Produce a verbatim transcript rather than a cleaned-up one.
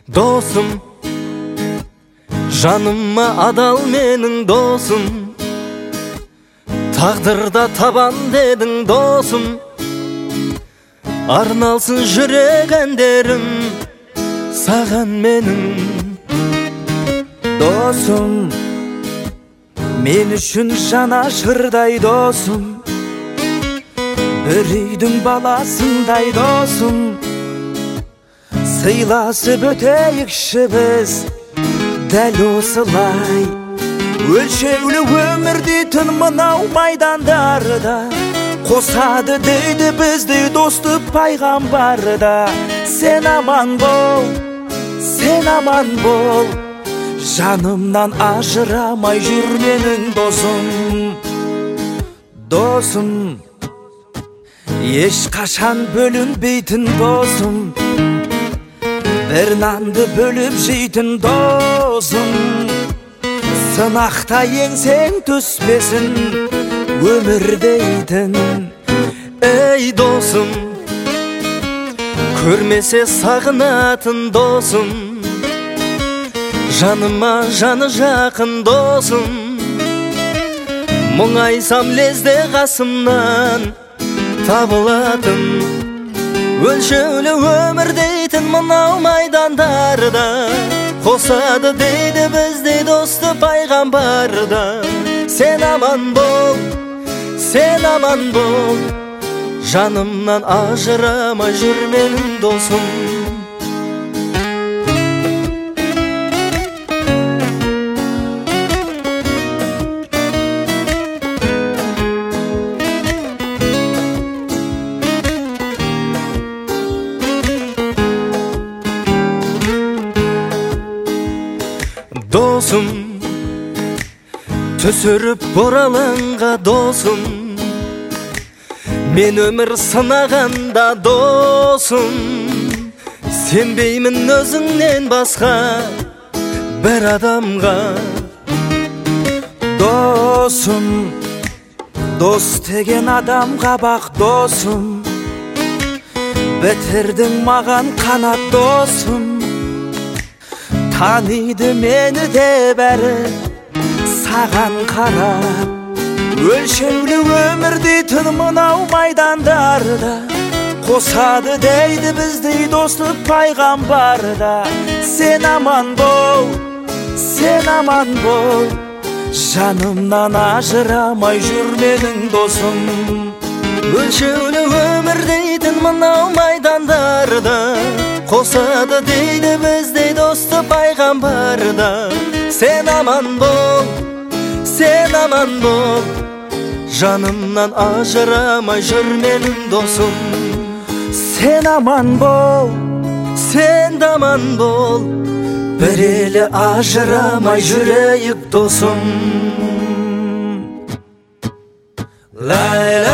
Досым, жаныма адал менің досым, тағдырда табан дедің досым, арналсын жүрек әндерім саған менің. Досым, мен үшін жанашырдай досым, бір үйдің баласындай досым, сыйласып өтейікші біз дәл осылай. Өлшеулі өмір дейтін мынау майдандарда, қосады дейді бізді досты пайғамбарда. Сен аман бол, сен аман бол, жанымнан ажырамай жүр менің досым. Досым, ешқашан бөлінбейтін досым, бір нанды бөліп жейтін досым, сынақта еңсең түспесін өмір дейтін. Ей досым, көрмесе сағынатын досым, жаныма жаны жақын досым, мұңайсам лезде қасымнан табылатын. Өлшеулі өмір дейтін мынау майдандарда, қосады дейді біздей досты пайғамбарда. Сен аман бол, сен аман бол, жанымнан ажырамай жүр менің досым. Досым, түсіріп боралаңға досым, мен өмір сынағанда досым, сенбеймін өзіңнен басқа бір адамға. Досым, дос деген адамға бақ досым, бітірдің маған қанат досым, таниды мені де бәрі саған қарап. Өлшеулі өмір дейтін мынау майдандарда, қосады дейді біздей досты пайғамбарда. Сен аман бол, сен аман бол, жанымнан ажырамай жүр менің досым. Өлшеулі өмір дейтін мынау майдандарда, қосады дейді біздей досты пайғамбарда. Сен аман бол, сен аман бол, жанымнан ажырамай жүр менің досым. Сен аман бол, сен аман бол, бір елі ажырамай жүрейік досым. Лай